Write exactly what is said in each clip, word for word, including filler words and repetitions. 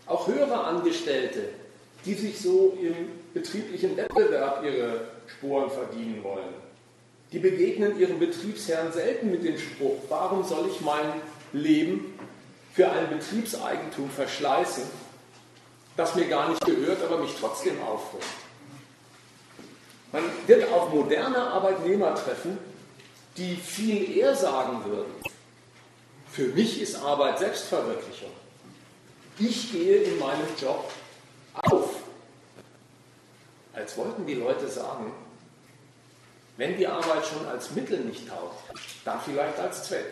auch höhere Angestellte, die sich so im betrieblichen Wettbewerb ihre Sporen verdienen wollen. Die begegnen ihrem Betriebsherrn selten mit dem Spruch, warum soll ich mein Leben für ein Betriebseigentum verschleißen, das mir gar nicht gehört, aber mich trotzdem aufregt. Man wird auch moderne Arbeitnehmer treffen, die viel eher sagen würden, für mich ist Arbeit Selbstverwirklichung. Ich gehe in meinem Job auf. Als wollten die Leute sagen, wenn die Arbeit schon als Mittel nicht taugt, dann vielleicht als Zweck.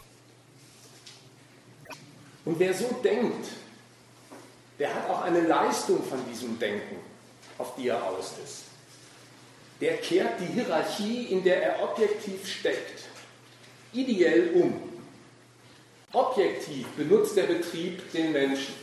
Und wer so denkt, der hat auch eine Leistung von diesem Denken, auf die er aus ist. Der kehrt die Hierarchie, in der er objektiv steckt, ideell um. Objektiv benutzt der Betrieb den Menschen.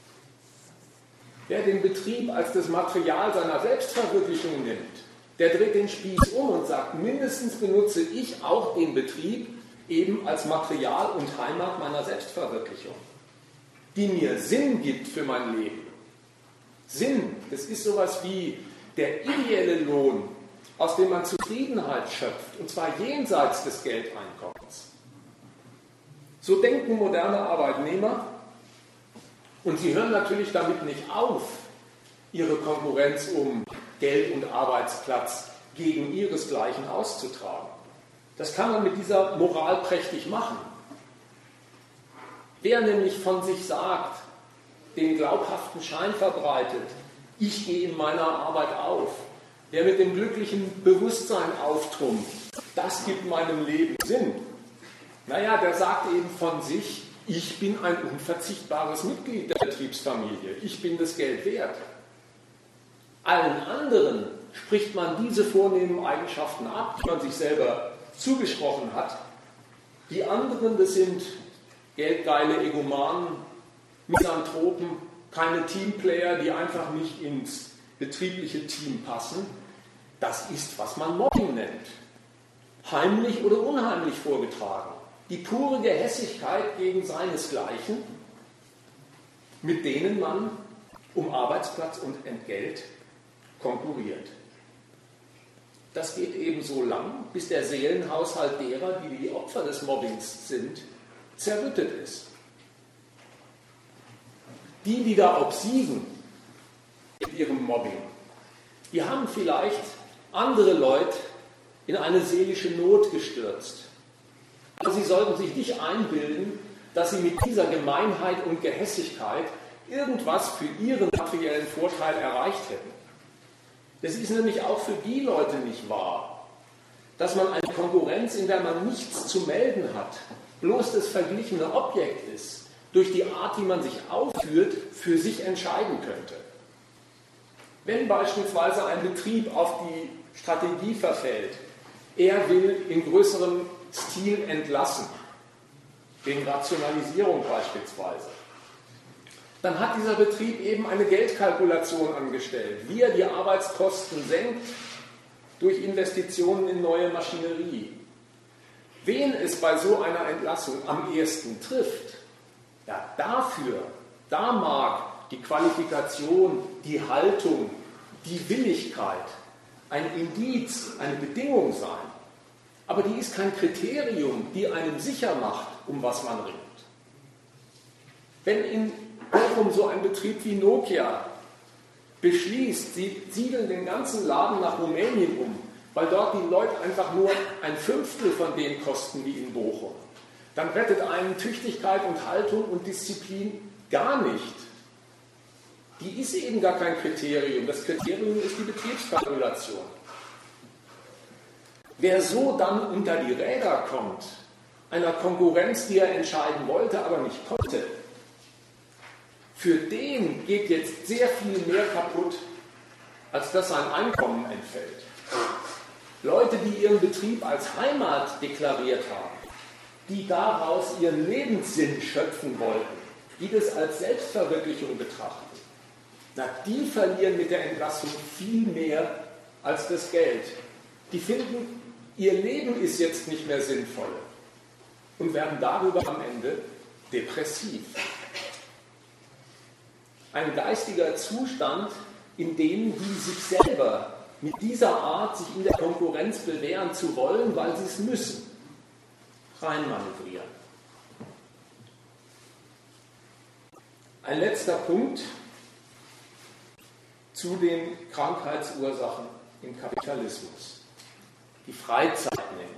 Wer den Betrieb als das Material seiner Selbstverwirklichung nimmt, der dreht den Spieß um und sagt, mindestens benutze ich auch den Betrieb eben als Material und Heimat meiner Selbstverwirklichung, die mir Sinn gibt für mein Leben. Sinn, das ist sowas wie der ideelle Lohn, aus dem man Zufriedenheit schöpft, und zwar jenseits des Geldeinkommens. So denken moderne Arbeitnehmer, und sie hören natürlich damit nicht auf, ihre Konkurrenz um Geld und Arbeitsplatz gegen ihresgleichen auszutragen. Das kann man mit dieser Moral prächtig machen. Wer nämlich von sich sagt, den glaubhaften Schein verbreitet, ich gehe in meiner Arbeit auf, wer mit dem glücklichen Bewusstsein auftrumpft, das gibt meinem Leben Sinn. Naja, der sagt eben von sich, ich bin ein unverzichtbares Mitglied der Betriebsfamilie, ich bin das Geld wert. Allen anderen spricht man diese vornehmen Eigenschaften ab, die man sich selber zugesprochen hat. Die anderen, das sind geldgeile Egomanen, Misanthropen, keine Teamplayer, die einfach nicht ins betriebliche Team passen. Das ist, was man Mobbing nennt. Heimlich oder unheimlich vorgetragen. Die pure Gehässigkeit gegen seinesgleichen, mit denen man um Arbeitsplatz und Entgelt konkurriert. Das geht eben so lang, bis der Seelenhaushalt derer, die die Opfer des Mobbings sind, zerrüttet ist. Die, die da obsiegen mit ihrem Mobbing, die haben vielleicht andere Leute in eine seelische Not gestürzt. Aber sie sollten sich nicht einbilden, dass sie mit dieser Gemeinheit und Gehässigkeit irgendwas für ihren materiellen Vorteil erreicht hätten. Das ist nämlich auch für die Leute nicht wahr, dass man eine Konkurrenz, in der man nichts zu melden hat, bloß das verglichene Objekt ist, durch die Art, wie man sich aufführt, für sich entscheiden könnte. Wenn beispielsweise ein Betrieb auf die Strategie verfällt, er will in größerem Stil entlassen, wegen Rationalisierung beispielsweise, dann hat dieser Betrieb eben eine Geldkalkulation angestellt, wie er die Arbeitskosten senkt durch Investitionen in neue Maschinerie. Wen es bei so einer Entlassung am ehesten trifft, ja, dafür, da mag die Qualifikation, die Haltung, die Willigkeit ein Indiz, eine Bedingung sein. Aber die ist kein Kriterium, die einem sicher macht, um was man ringt. Wenn in Bochum so ein Betrieb wie Nokia beschließt, sie siedeln den ganzen Laden nach Rumänien um, weil dort die Leute einfach nur ein Fünftel von dem kosten wie in Bochum, dann rettet einen Tüchtigkeit und Haltung und Disziplin gar nicht. Die ist eben gar kein Kriterium. Das Kriterium ist die Betriebskalkulation. Wer so dann unter die Räder kommt, einer Konkurrenz, die er entscheiden wollte, aber nicht konnte, für den geht jetzt sehr viel mehr kaputt, als dass sein Einkommen entfällt. Leute, die ihren Betrieb als Heimat deklariert haben, die daraus ihren Lebenssinn schöpfen wollten, die das als Selbstverwirklichung betrachten, na, die verlieren mit der Entlassung viel mehr als das Geld. Die finden, ihr Leben ist jetzt nicht mehr sinnvoll und werden darüber am Ende depressiv. ein geistiger Zustand, in dem die sich selber mit dieser Art, sich in der Konkurrenz bewähren zu wollen, weil sie es müssen, reinmanövrieren. Ein letzter Punkt zu den Krankheitsursachen im Kapitalismus. Die Freizeit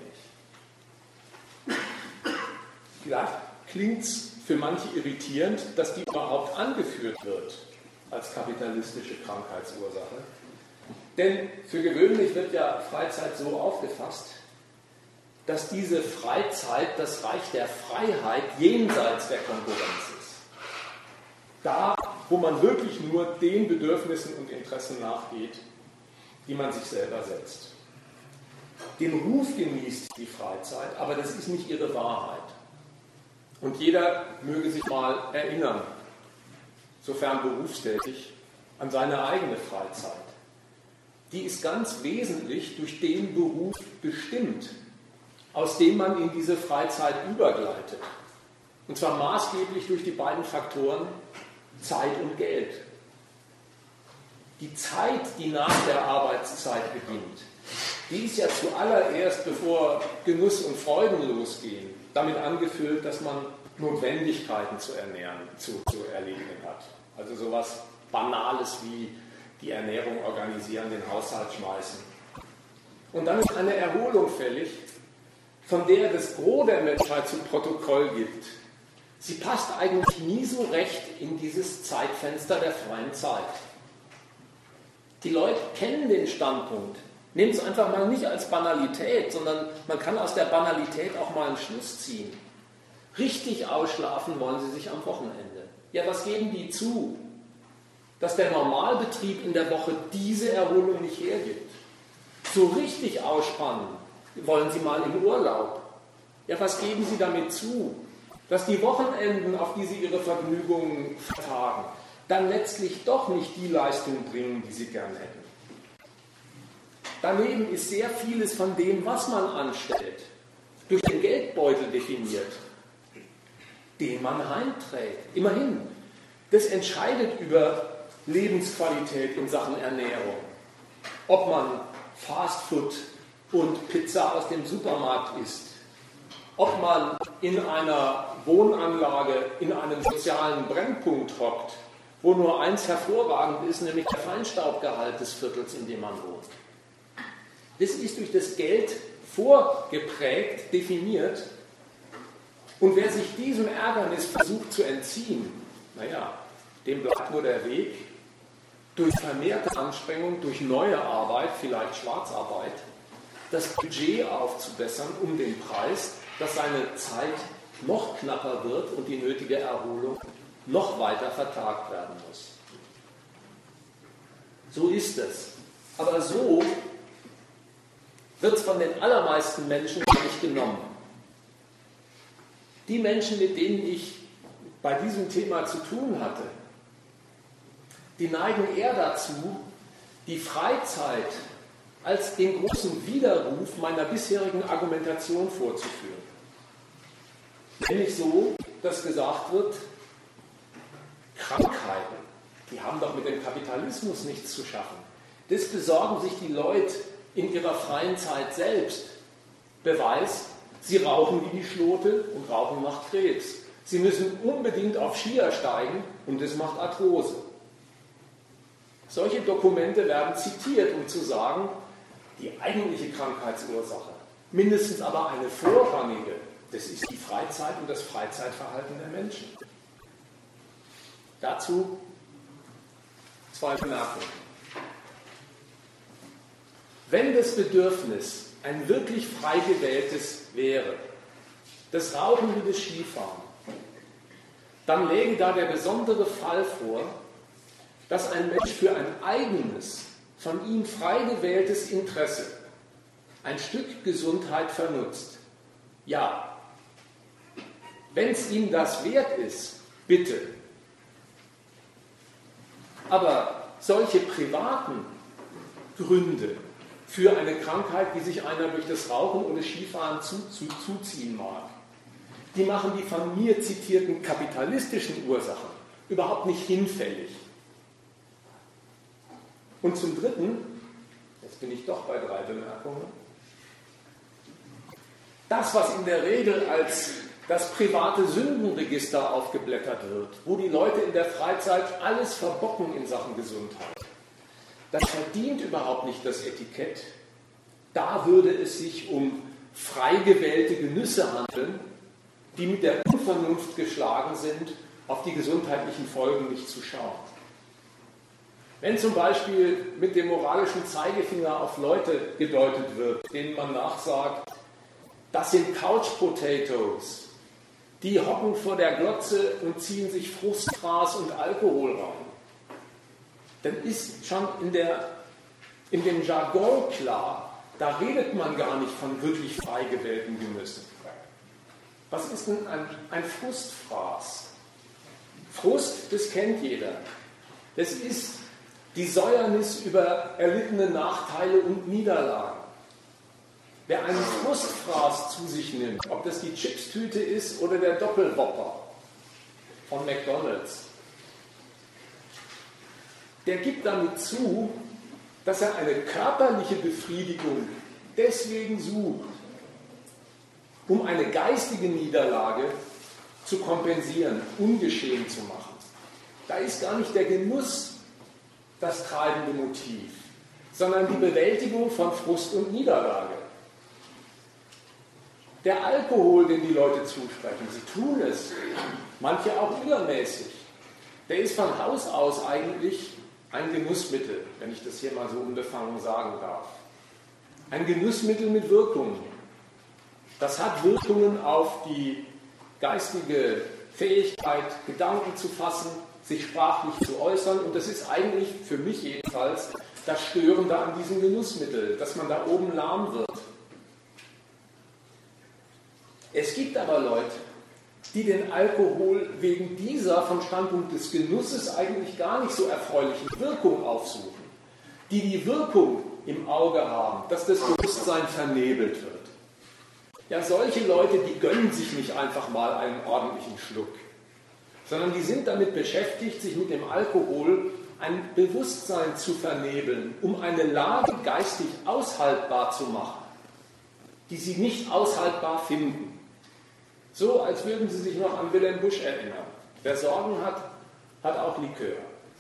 nämlich. Vielleicht klingt es für manche irritierend, dass die überhaupt angeführt wird als kapitalistische Krankheitsursache. Denn für gewöhnlich wird ja Freizeit so aufgefasst, dass diese Freizeit das Reich der Freiheit jenseits der Konkurrenz ist. Da, wo man wirklich nur den Bedürfnissen und Interessen nachgeht, die man sich selber setzt. Den Ruf genießt die Freizeit, aber das ist nicht ihre Wahrheit. Und jeder möge sich mal erinnern, sofern berufstätig, an seine eigene Freizeit. Die ist ganz wesentlich durch den Beruf bestimmt, aus dem man in diese Freizeit übergleitet. Und zwar maßgeblich durch die beiden Faktoren Zeit und Geld. Die Zeit, die nach der Arbeitszeit beginnt, die ist ja zuallererst, bevor Genuss und Freuden losgehen, damit angefüllt, dass man Notwendigkeiten zu ernähren, zu, zu erledigen hat. Also sowas Banales wie die Ernährung organisieren, den Haushalt schmeißen. Und dann ist eine Erholung fällig, von der das Gros der Menschheit zu Protokoll gibt. Sie passt eigentlich nie so recht in dieses Zeitfenster der freien Zeit. Die Leute kennen den Standpunkt. Nehmt es einfach mal nicht als Banalität, sondern man kann aus der Banalität auch mal einen Schluss ziehen. Richtig ausschlafen wollen sie sich am Wochenende. Ja, was geben die zu? Dass der Normalbetrieb in der Woche diese Erholung nicht hergibt. So richtig ausspannen wollen sie mal im Urlaub. Ja, was geben sie damit zu? Dass die Wochenenden, auf die sie ihre Vergnügungen vertagen, dann letztlich doch nicht die Leistung bringen, die sie gern hätten. Daneben ist sehr vieles von dem, was man anstellt, durch den Geldbeutel definiert, den man heimträgt. Immerhin, das entscheidet über Lebensqualität in Sachen Ernährung. Ob man Fastfood und Pizza aus dem Supermarkt isst, ob man in einer Wohnanlage in einem sozialen Brennpunkt hockt, wo nur eins hervorragend ist, nämlich der Feinstaubgehalt des Viertels, in dem man wohnt. Das ist durch das Geld vorgeprägt, definiert. Und wer sich diesem Ärgernis versucht zu entziehen, naja, dem bleibt nur der Weg, durch vermehrte Anstrengung, durch neue Arbeit, vielleicht Schwarzarbeit, das Budget aufzubessern um den Preis, dass seine Zeit noch knapper wird und die nötige Erholung noch weiter vertagt werden muss. So ist es. Aber so wird es von den allermeisten Menschen nicht genommen. Die Menschen, mit denen ich bei diesem Thema zu tun hatte, die neigen eher dazu, die Freizeit als den großen Widerruf meiner bisherigen Argumentation vorzuführen. Nämlich so, dass gesagt wird, Krankheiten, die haben doch mit dem Kapitalismus nichts zu schaffen. Das besorgen sich die Leute in ihrer freien Zeit selbst. Beweis, sie rauchen wie die Schlote und Rauchen macht Krebs. Sie müssen unbedingt auf Skier steigen und das macht Arthrose. Solche Dokumente werden zitiert, um zu sagen, die eigentliche Krankheitsursache, mindestens aber eine vorrangige, das ist die Freizeit und das Freizeitverhalten der Menschen. Dazu zwei Bemerkungen. Wenn das Bedürfnis ein wirklich frei gewähltes wäre, das Rauchen wie das Skifahren, dann läge da der besondere Fall vor, dass ein Mensch für ein eigenes, von ihm frei gewähltes Interesse ein Stück Gesundheit vernutzt. Ja, wenn es ihm das wert ist, bitte. Aber solche privaten Gründe für eine Krankheit, wie sich einer durch das Rauchen oder Skifahren zu, zu, zuziehen mag, die machen die von mir zitierten kapitalistischen Ursachen überhaupt nicht hinfällig. Und zum Dritten, jetzt bin ich doch bei drei Bemerkungen, das, was in der Regel als das private Sündenregister aufgeblättert wird, wo die Leute in der Freizeit alles verbocken in Sachen Gesundheit, das verdient überhaupt nicht das Etikett. Da würde es sich um frei gewählte Genüsse handeln, die mit der Unvernunft geschlagen sind, auf die gesundheitlichen Folgen nicht zu schauen. Wenn zum Beispiel mit dem moralischen Zeigefinger auf Leute gedeutet wird, denen man nachsagt, das sind Couch Potatoes, die hocken vor der Glotze und ziehen sich Frustfraß und Alkohol rein, dann ist schon in, der, in dem Jargon klar, da redet man gar nicht von wirklich frei gewählten Genüssen. Was ist denn ein, ein Frustfraß? Frust, das kennt jeder. Das ist die Säuernis über erlittene Nachteile und Niederlagen. Wer einen Frustfraß zu sich nimmt, ob das die Chipstüte ist oder der Doppelwhopper von McDonald's, der gibt damit zu, dass er eine körperliche Befriedigung deswegen sucht, um eine geistige Niederlage zu kompensieren, ungeschehen zu machen. Da ist gar nicht der Genuss das treibende Motiv, sondern die Bewältigung von Frust und Niederlage. Der Alkohol, den die Leute zusprechen, sie tun es, manche auch übermäßig, der ist von Haus aus eigentlich ein Genussmittel, wenn ich das hier mal so unbefangen sagen darf. Ein Genussmittel mit Wirkungen. Das hat Wirkungen auf die geistige Fähigkeit, Gedanken zu fassen, sich sprachlich zu äußern, und das ist eigentlich, für mich jedenfalls, das Störende an diesem Genussmittel, dass man da oben lahm wird. Es gibt aber Leute, die den Alkohol wegen dieser vom Standpunkt des Genusses eigentlich gar nicht so erfreulichen Wirkung aufsuchen, die die Wirkung im Auge haben, dass das Bewusstsein vernebelt wird. Ja, solche Leute, die gönnen sich nicht einfach mal einen ordentlichen Schluck, sondern die sind damit beschäftigt, sich mit dem Alkohol ein Bewusstsein zu vernebeln, um eine Lage geistig aushaltbar zu machen, die sie nicht aushaltbar finden. So, als würden sie sich noch an Wilhelm Busch erinnern. Wer Sorgen hat, hat auch Likör.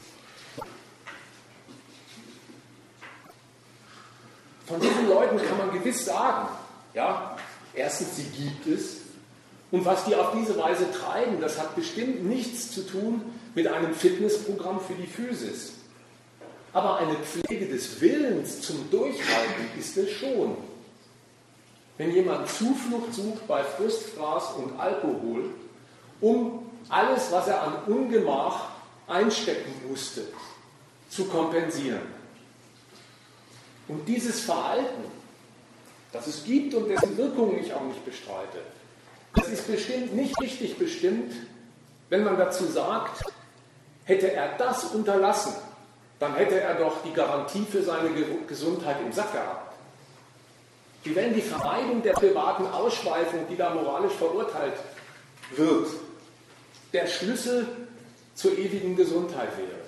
Von diesen Leuten kann man gewiss sagen, ja, erstens, sie gibt es, und was die auf diese Weise treiben, das hat bestimmt nichts zu tun mit einem Fitnessprogramm für die Physis. Aber eine Pflege des Willens zum Durchhalten ist es schon. Wenn jemand Zuflucht sucht bei Frustfraß und Alkohol, um alles, was er an Ungemach einstecken musste, zu kompensieren. Und dieses Verhalten, das es gibt und dessen Wirkungen ich auch nicht bestreite, das ist bestimmt nicht richtig bestimmt, wenn man dazu sagt, hätte er das unterlassen, dann hätte er doch die Garantie für seine Gesundheit im Sack gehabt. Wie wenn die Vermeidung der privaten Ausschweifung, die da moralisch verurteilt wird, der Schlüssel zur ewigen Gesundheit wäre.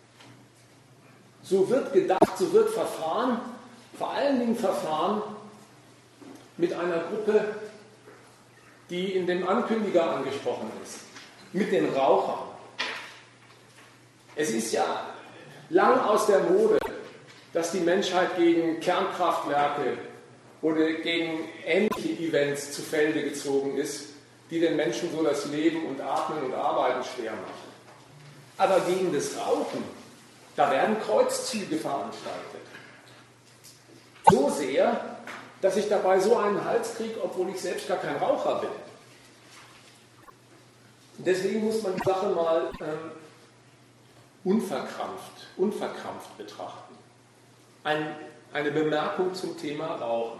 So wird gedacht, so wird verfahren, vor allen Dingen verfahren mit einer Gruppe, die in dem Ankündiger angesprochen ist, mit den Rauchern. Es ist ja lang aus der Mode, dass die Menschheit gegen Kernkraftwerke oder gegen ähnliche Events zu Felde gezogen ist, die den Menschen so das Leben und Atmen und Arbeiten schwer machen. Aber gegen das Rauchen, da werden Kreuzzüge veranstaltet. So sehr, dass ich dabei so einen Hals kriege, obwohl ich selbst gar kein Raucher bin. Deswegen muss man die Sache mal ähm, unverkrampft, unverkrampft betrachten. Ein, eine Bemerkung zum Thema Rauchen.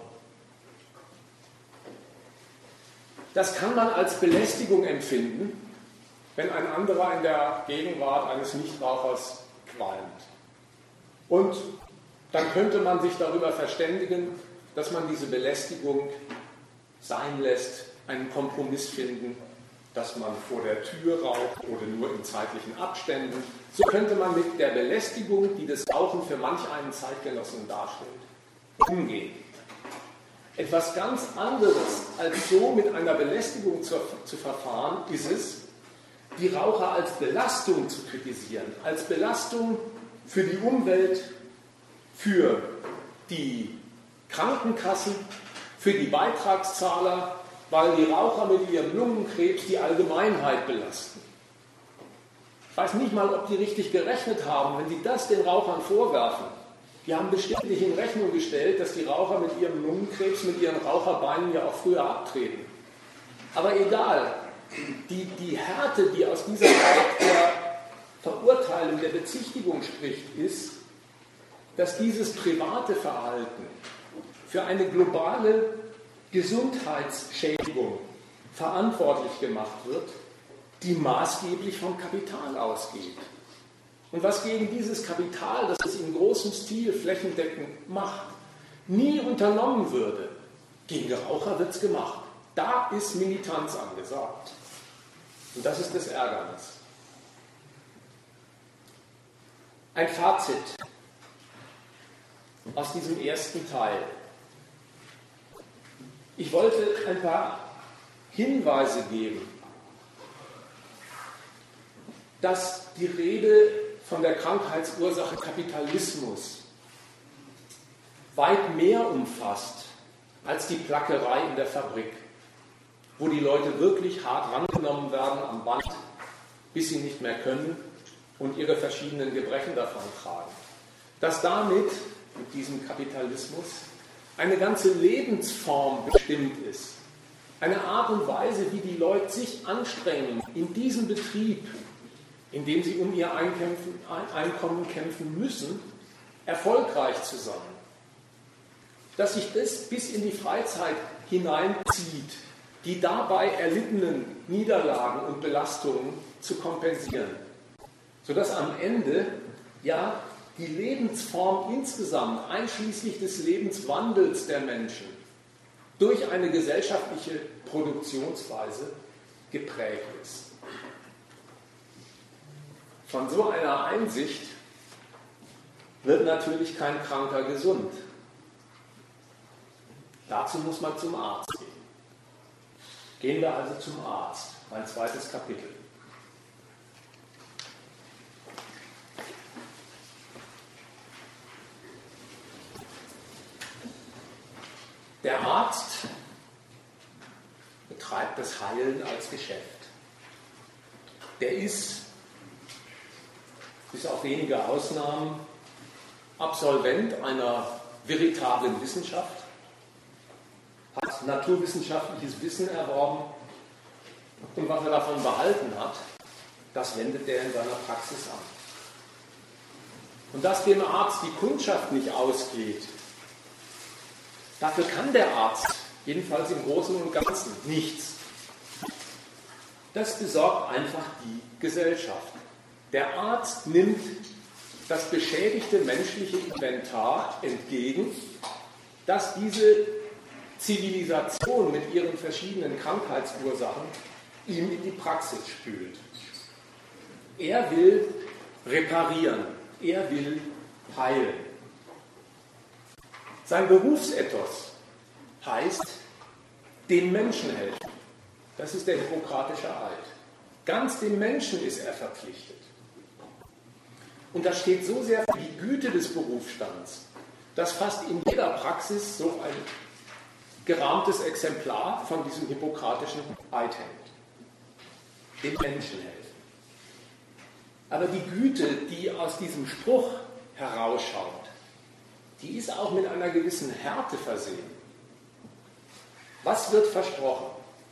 Das kann man als Belästigung empfinden, wenn ein anderer in der Gegenwart eines Nichtrauchers qualmt. Und dann könnte man sich darüber verständigen, dass man diese Belästigung sein lässt, einen Kompromiss finden dass man vor der Tür raucht oder nur in zeitlichen Abständen. So könnte man mit der Belästigung, die das Rauchen für manch einen Zeitgenossen darstellt, umgehen. Etwas ganz anderes als so mit einer Belästigung zu, zu verfahren, ist es, die Raucher als Belastung zu kritisieren, als Belastung für die Umwelt, für die Krankenkassen, für die Beitragszahler, weil die Raucher mit ihrem Lungenkrebs die Allgemeinheit belasten. Ich weiß nicht mal, ob die richtig gerechnet haben, wenn sie das den Rauchern vorwerfen. Die haben bestimmt nicht in Rechnung gestellt, dass die Raucher mit ihrem Lungenkrebs, mit ihren Raucherbeinen ja auch früher abtreten. Aber egal, die, die Härte, die aus dieser Art der Verurteilung, der Bezichtigung spricht, ist, dass dieses private Verhalten für eine globale Gesundheitsschädigung verantwortlich gemacht wird, die maßgeblich vom Kapital ausgeht. Und was gegen dieses Kapital, das es in großem Stil flächendeckend macht, nie unternommen würde, gegen Raucher wird es gemacht. Da ist Militanz angesagt. Und das ist das Ärgernis. Ein Fazit aus diesem ersten Teil. Ich wollte ein paar Hinweise geben, dass die Rede von der Krankheitsursache Kapitalismus weit mehr umfasst als die Plackerei in der Fabrik, wo die Leute wirklich hart rangenommen werden am Band, bis sie nicht mehr können und ihre verschiedenen Gebrechen davon tragen. Dass damit, mit diesem Kapitalismus, eine ganze Lebensform bestimmt ist. Eine Art und Weise, wie die Leute sich anstrengen, in diesem Betrieb, in dem sie um ihr Einkommen kämpfen müssen, erfolgreich zu sein. Dass sich das bis in die Freizeit hineinzieht, die dabei erlittenen Niederlagen und Belastungen zu kompensieren. Sodass am Ende ja die Lebensform insgesamt, einschließlich des Lebenswandels der Menschen, durch eine gesellschaftliche Produktionsweise geprägt ist. Von so einer Einsicht wird natürlich kein Kranker gesund. Dazu muss man zum Arzt gehen. Gehen wir also zum Arzt, mein zweites Kapitel. Der Arzt betreibt das Heilen als Geschäft. Der ist, bis auf wenige Ausnahmen, Absolvent einer veritablen Wissenschaft, hat naturwissenschaftliches Wissen erworben und was er davon behalten hat, das wendet er in seiner Praxis an. Und dass dem Arzt die Kundschaft nicht ausgeht, dafür kann der Arzt, jedenfalls im Großen und Ganzen, nichts. Das besorgt einfach die Gesellschaft. Der Arzt nimmt das beschädigte menschliche Inventar entgegen, das diese Zivilisation mit ihren verschiedenen Krankheitsursachen ihm in die Praxis spült. Er will reparieren, er will heilen. Sein Berufsethos heißt, dem Menschen helfen. Das ist der hippokratische Eid. Ganz dem Menschen ist er verpflichtet. Und das steht so sehr für die Güte des Berufsstands, dass fast in jeder Praxis so ein gerahmtes Exemplar von diesem hippokratischen Eid hängt. Dem Menschen helfen. Aber die Güte, die aus diesem Spruch herausschaut, die ist auch mit einer gewissen Härte versehen. Was wird versprochen?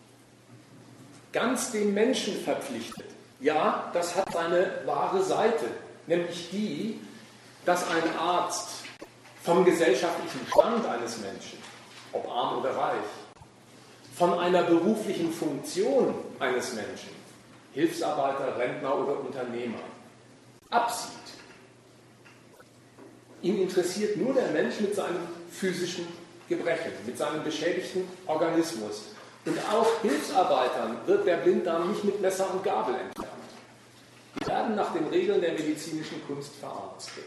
Ganz dem Menschen verpflichtet. Ja, das hat seine wahre Seite, nämlich die, dass ein Arzt vom gesellschaftlichen Stand eines Menschen, ob arm oder reich, von einer beruflichen Funktion eines Menschen, Hilfsarbeiter, Rentner oder Unternehmer, absieht. Ihn interessiert nur der Mensch mit seinem physischen Gebrechen, mit seinem beschädigten Organismus. Und auch Hilfsarbeitern wird der Blinddarm nicht mit Messer und Gabel entfernt. Die werden nach den Regeln der medizinischen Kunst verarztet.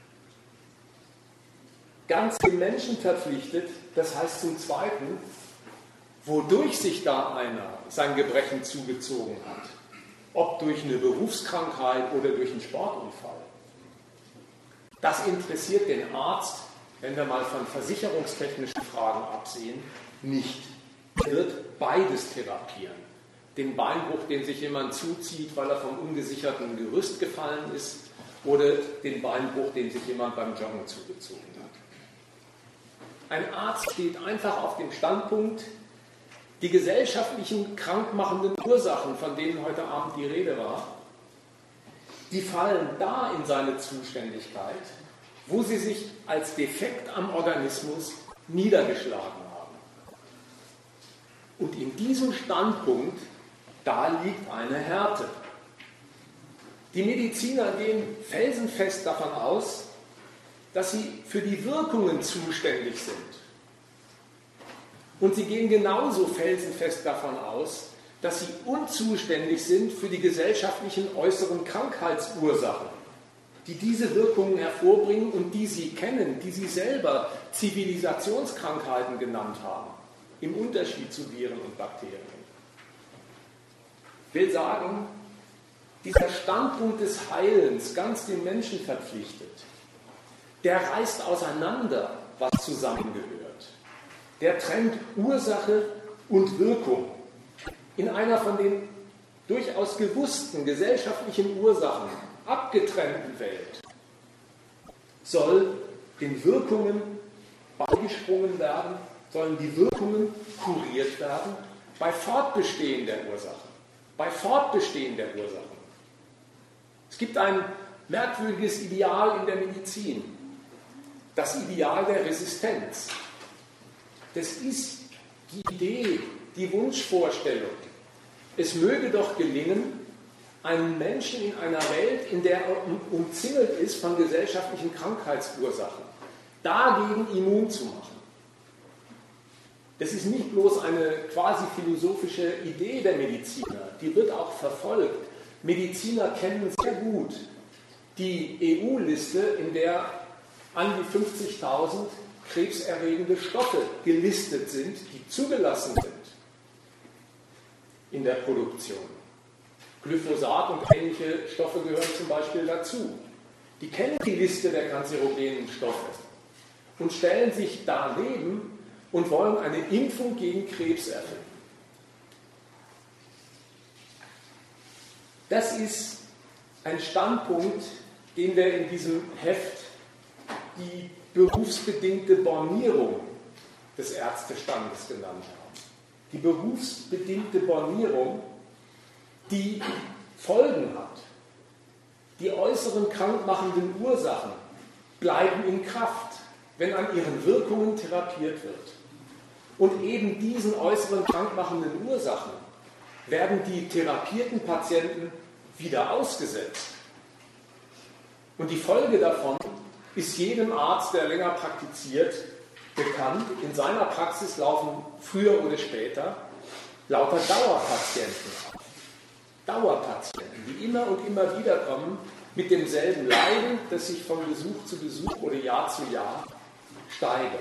Ganz dem Menschen verpflichtet, das heißt zum Zweiten, wodurch sich da einer sein Gebrechen zugezogen hat, ob durch eine Berufskrankheit oder durch einen Sportunfall. Das interessiert den Arzt, wenn wir mal von versicherungstechnischen Fragen absehen, nicht. Er wird beides therapieren. Den Beinbruch, den sich jemand zuzieht, weil er vom ungesicherten Gerüst gefallen ist, oder den Beinbruch, den sich jemand beim Joggen zugezogen hat. Ein Arzt steht einfach auf dem Standpunkt, die gesellschaftlichen krankmachenden Ursachen, von denen heute Abend die Rede war, die fallen da in seine Zuständigkeit, wo sie sich als Defekt am Organismus niedergeschlagen haben. Und in diesem Standpunkt, da liegt eine Härte. Die Mediziner gehen felsenfest davon aus, dass sie für die Wirkungen zuständig sind. Und sie gehen genauso felsenfest davon aus, dass sie unzuständig sind für die gesellschaftlichen äußeren Krankheitsursachen, die diese Wirkungen hervorbringen und die sie kennen, die sie selber Zivilisationskrankheiten genannt haben, im Unterschied zu Viren und Bakterien. Ich will sagen, dieser Standpunkt des Heilens, ganz dem Menschen verpflichtet, der reißt auseinander, was zusammengehört. Der trennt Ursache und Wirkung in einer von den durchaus gewussten gesellschaftlichen Ursachen abgetrennten Welt. Soll den Wirkungen beigesprungen werden, sollen die Wirkungen kuriert werden bei Fortbestehen der Ursachen. Bei Fortbestehen der Ursachen. Es gibt ein merkwürdiges Ideal in der Medizin. Das Ideal der Resistenz. Das ist die Idee, die Wunschvorstellung. Es möge doch gelingen, einen Menschen in einer Welt, in der er umzingelt ist von gesellschaftlichen Krankheitsursachen, dagegen immun zu machen. Das ist nicht bloß eine quasi philosophische Idee der Mediziner, die wird auch verfolgt. Mediziner kennen sehr gut die E U-Liste, in der an die fünfzigtausend krebserregende Stoffe gelistet sind, die zugelassen sind in der Produktion. Glyphosat und ähnliche Stoffe gehören zum Beispiel dazu. Die kennen die Liste der kanzerogenen Stoffe und stellen sich daneben und wollen eine Impfung gegen Krebs erfinden. Das ist ein Standpunkt, den wir in diesem Heft die berufsbedingte Bornierung des Ärztestandes genannt haben. Die berufsbedingte Bornierung, die Folgen hat. Die äußeren krankmachenden Ursachen bleiben in Kraft, wenn an ihren Wirkungen therapiert wird. Und eben diesen äußeren krankmachenden Ursachen werden die therapierten Patienten wieder ausgesetzt. Und die Folge davon ist jedem Arzt, der länger praktiziert, bekannt. In seiner Praxis laufen früher oder später lauter Dauerpatienten auf. Dauerpatienten, die immer und immer wieder kommen mit demselben Leiden, das sich von Besuch zu Besuch oder Jahr zu Jahr steigert.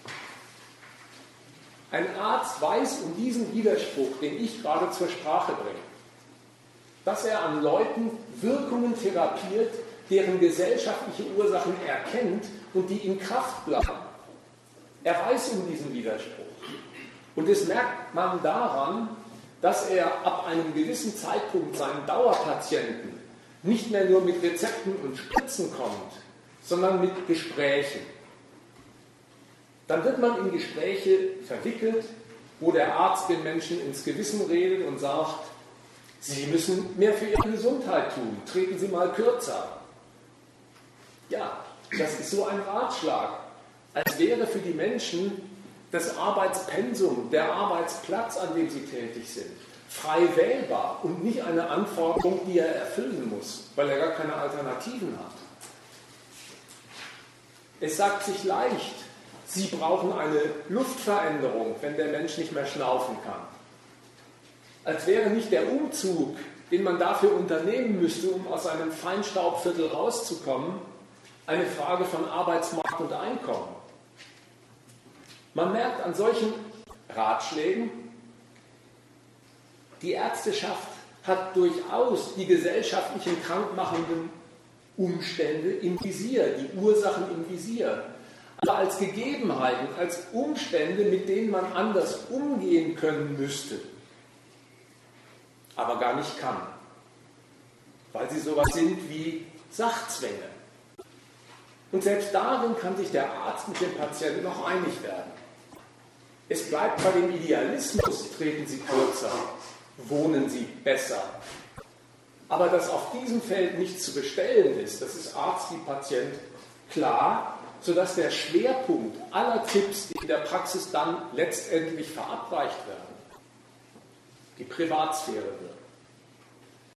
Ein Arzt weiß um diesen Widerspruch, den ich gerade zur Sprache bringe, dass er an Leuten Wirkungen therapiert, deren gesellschaftliche Ursachen er kennt und die in Kraft bleiben. Er weiß um diesen Widerspruch. Und das merkt man daran, dass er ab einem gewissen Zeitpunkt seinen Dauerpatienten nicht mehr nur mit Rezepten und Spritzen kommt, sondern mit Gesprächen. Dann wird man in Gespräche verwickelt, wo der Arzt den Menschen ins Gewissen redet und sagt, Sie müssen mehr für Ihre Gesundheit tun, treten Sie mal kürzer. Ja, das ist so ein Ratschlag, als wäre für die Menschen das Arbeitspensum, der Arbeitsplatz, an dem sie tätig sind, frei wählbar und nicht eine Anforderung, die er erfüllen muss, weil er gar keine Alternativen hat. Es sagt sich leicht, Sie brauchen eine Luftveränderung, wenn der Mensch nicht mehr schnaufen kann. als wäre nicht der Umzug, den man dafür unternehmen müsste, um aus einem Feinstaubviertel rauszukommen, eine Frage von Arbeitsmarkt und Einkommen. Man merkt an solchen Ratschlägen, die Ärzteschaft hat durchaus die gesellschaftlichen krankmachenden Umstände im Visier, die Ursachen im Visier. Aber als Gegebenheiten, als Umstände, mit denen man anders umgehen können müsste, aber gar nicht kann, weil sie sowas sind wie Sachzwänge. Und selbst darin kann sich der Arzt mit dem Patienten noch einig werden. Es bleibt bei dem Idealismus, treten Sie kürzer, wohnen Sie besser. Aber dass auf diesem Feld nichts zu bestellen ist, das ist Arzt wie Patient klar, sodass der Schwerpunkt aller Tipps, die in der Praxis dann letztendlich verabreicht werden, die Privatsphäre wird.